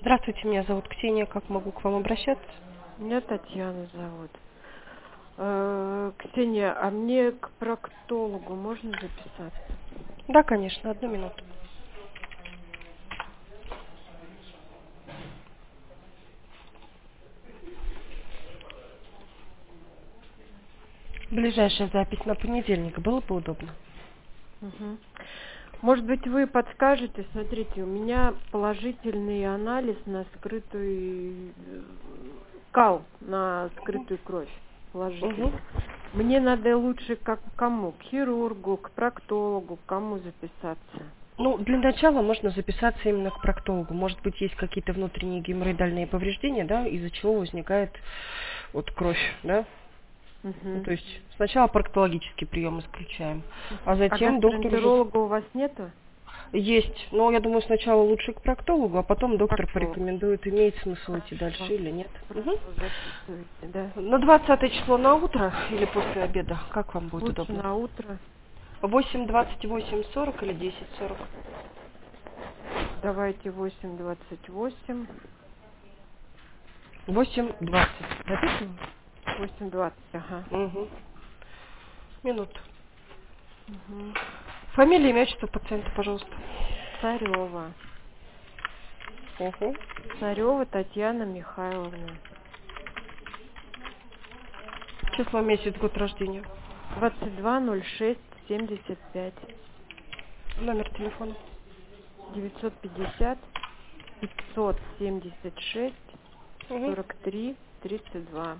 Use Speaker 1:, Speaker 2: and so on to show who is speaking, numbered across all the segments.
Speaker 1: Здравствуйте, меня зовут Ксения. Как могу к вам обращаться?
Speaker 2: Меня Татьяна зовут. Ксения, а мне к проктологу можно записаться?
Speaker 1: Да, конечно, одну минуту. Ближайшая запись на понедельник. Было бы удобно.
Speaker 2: Мгм. Может быть, вы подскажете, смотрите, у меня положительный анализ на скрытую кал, на скрытую кровь
Speaker 1: Угу.
Speaker 2: положительный. Мне надо лучше как к кому? К хирургу, к проктологу, к кому записаться?
Speaker 1: Ну, для начала можно записаться именно к проктологу. Может быть, есть какие-то внутренние геморроидальные повреждения, да, из-за чего возникает вот кровь, да? Ну,
Speaker 2: Мгм.
Speaker 1: то есть сначала проктологический прием исключаем, а
Speaker 2: А
Speaker 1: затем доктор уже
Speaker 2: гастроэнтеролога у вас нету?
Speaker 1: есть. Но я думаю, сначала лучше к проктологу, а потом доктор
Speaker 2: Проктолог.
Speaker 1: порекомендует, имеет смысл идти
Speaker 2: Хорошо.
Speaker 1: дальше или нет. Мгм.
Speaker 2: Хорошо, записывайте, да.
Speaker 1: На 20 число на утро или после обеда? Как вам будет
Speaker 2: Лучше
Speaker 1: удобно?
Speaker 2: на утро.
Speaker 1: 8:20, 8:40 или 10:40?
Speaker 2: Давайте 8:28.
Speaker 1: 8:20. Записываю?
Speaker 2: 8:20, ага.
Speaker 1: Угу. Минуту.
Speaker 2: Угу.
Speaker 1: Фамилия, имя, отчество пациента, пожалуйста.
Speaker 2: Царева.
Speaker 1: Угу.
Speaker 2: Царева Татьяна Михайловна.
Speaker 1: Число, месяц, год рождения.
Speaker 2: 22.06.75.
Speaker 1: Номер телефона.
Speaker 2: 950 576
Speaker 1: Угу.
Speaker 2: 43 32.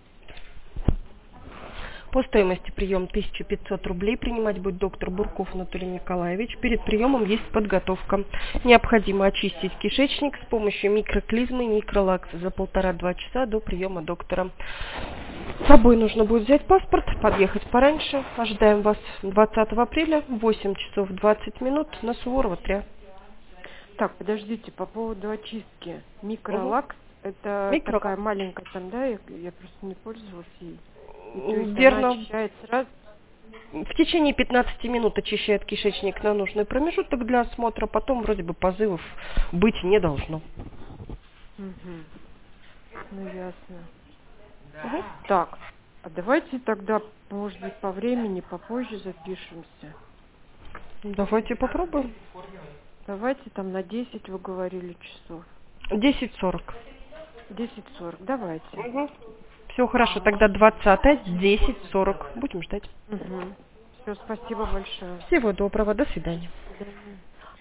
Speaker 1: По стоимости прием 1500 рублей принимать будет доктор Бурков Анатолий Николаевич. Перед приемом есть подготовка. Необходимо очистить кишечник с помощью микроклизмы, микролакса за 1,5-2 часа до приема доктора. С собой нужно будет взять паспорт, подъехать пораньше. Ожидаем вас 20 апреля в 8 часов 20 минут на Суворова 3.
Speaker 2: Так, подождите, по поводу очистки.
Speaker 1: Угу.
Speaker 2: Микролакс, это такая
Speaker 1: Микролакс.
Speaker 2: маленькая там, да, я просто не пользовалась ей. И то есть она
Speaker 1: Верно.
Speaker 2: очищает сразу.
Speaker 1: В течение 15 минут очищает кишечник на нужный промежуток для осмотра. Потом вроде бы позывов быть не должно.
Speaker 2: Угу. Ну ясно.
Speaker 1: Мгм.
Speaker 2: Так, а давайте тогда, может быть, по времени попозже запишемся.
Speaker 1: Давайте попробуем.
Speaker 2: Давайте там на 10 вы говорили часов.
Speaker 1: 10:40.
Speaker 2: 10:40, давайте.
Speaker 1: Угу. Все хорошо, тогда 20 10:40. Будем ждать.
Speaker 2: Угу. Все, спасибо большое.
Speaker 1: Всего доброго, до свидания.
Speaker 2: До свидания.